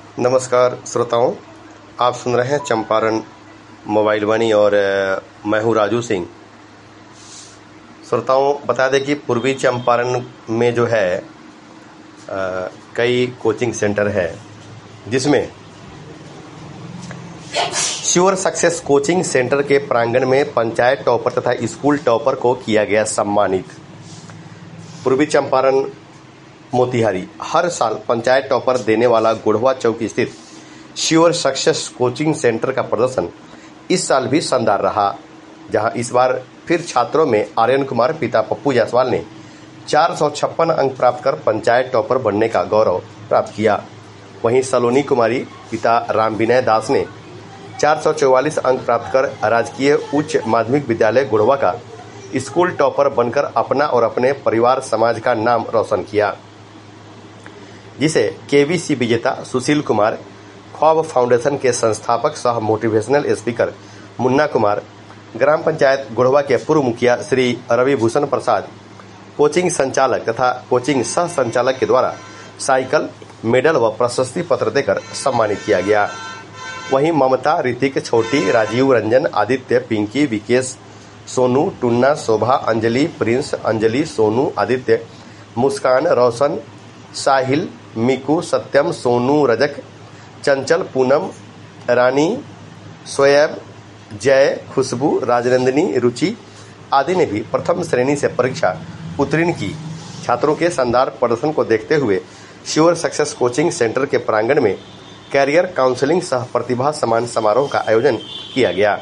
नमस्कार श्रोताओं, आप सुन रहे हैं चंपारण मोबाइल वाणी और मैं हूं राजू सिंह। श्रोताओं, बता दें कि पूर्वी चंपारण में जो है कई कोचिंग सेंटर है, जिसमें श्योर सक्सेस कोचिंग सेंटर के प्रांगण में पंचायत टॉपर तथा स्कूल टॉपर को किया गया सम्मानित। पूर्वी चंपारण मोतिहारी हर साल पंचायत टॉपर देने वाला गुढ़वा चौक स्थित श्योर सक्सेस कोचिंग सेंटर का प्रदर्शन इस साल भी शानदार रहा, जहां इस बार फिर छात्रों में आर्यन कुमार पिता पप्पू जायसवाल ने 456 अंक प्राप्त कर पंचायत टॉपर बनने का गौरव प्राप्त किया। वहीं सलोनी कुमारी पिता राम विनय दास ने 444 अंक प्राप्त कर राजकीय उच्च माध्यमिक विद्यालय गुढ़वा का स्कूल टॉपर बनकर अपना और अपने परिवार समाज का नाम रोशन किया, जिसे केवीसी विजेता सुशील कुमार, ख्वाब फाउंडेशन के संस्थापक सह मोटिवेशनल स्पीकर मुन्ना कुमार, ग्राम पंचायत गुढ़वा के पूर्व मुखिया श्री रवि भूषण प्रसाद, कोचिंग संचालक तथा कोचिंग सह संचालक के द्वारा साइकिल, मेडल व प्रशस्ति पत्र देकर सम्मानित किया गया। वहीं ममता, ऋतिक, छोटी, राजीव, रंजन, आदित्य, पिंकी, विकेश, सोनू, टुन्ना, शोभा, अंजलि, प्रिंस, अंजलि, सोनू, आदित्य, मुस्कान, रोशन, साहिल, मिकू, सत्यम, सोनू, रजक, चंचल, पूनम, रानी, शोएब, जय, खुशबू, राजनंदिनी, रुचि आदि ने भी प्रथम श्रेणी से परीक्षा उत्तीर्ण की। छात्रों के शानदार प्रदर्शन को देखते हुए श्योर सक्सेस कोचिंग सेंटर के प्रांगण में कैरियर काउंसलिंग सह प्रतिभा सम्मान समारोह का आयोजन किया गया,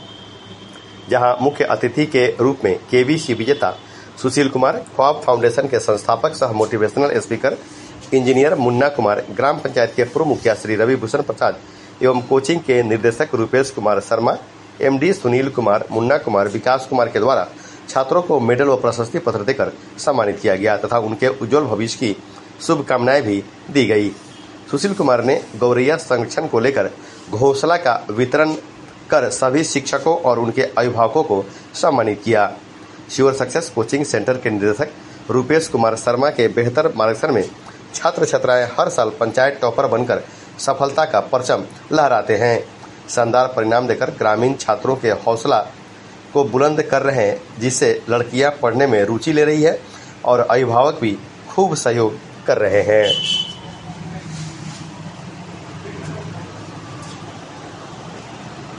जहां मुख्य अतिथि के रूप में केवीसी विजेता सुशील कुमार, ख्वाब फाउंडेशन के संस्थापक सह motivational speaker engineer Munna Kumar, ग्राम पंचायत के पूर्व मुखिया श्री रवि भूषण प्रसाद एवं कोचिंग के निर्देशक रूपेश कुमार शर्मा, एमडी सुनील कुमार, मुन्ना कुमार, विकास कुमार के द्वारा छात्रों को मेडल व प्रशस्ति पत्र देकर सम्मानित किया गया तथा उनके उज्जवल भविष्य की शुभकामनाएं भी दी गई। सुशील कुमार ने गौरैया संरक्षण को लेकर घोषणा का वितरण कर सभी शिक्षकों और उनके अभिभावकों को सम्मानित किया। श्योर सक्सेस कोचिंग सेंटर के निदेशक रूपेश कुमार शर्मा के बेहतर मार्गदर्शन में छात्र छात्राएं हर साल पंचायत टॉपर बनकर सफलता का परचम लहराते हैं। शानदार परिणाम देकर ग्रामीण छात्रों के हौसला को बुलंद कर रहे हैं, जिससे लड़कियां पढ़ने में रुचि ले रही है और अभिभावक भी खूब सहयोग कर रहे हैं।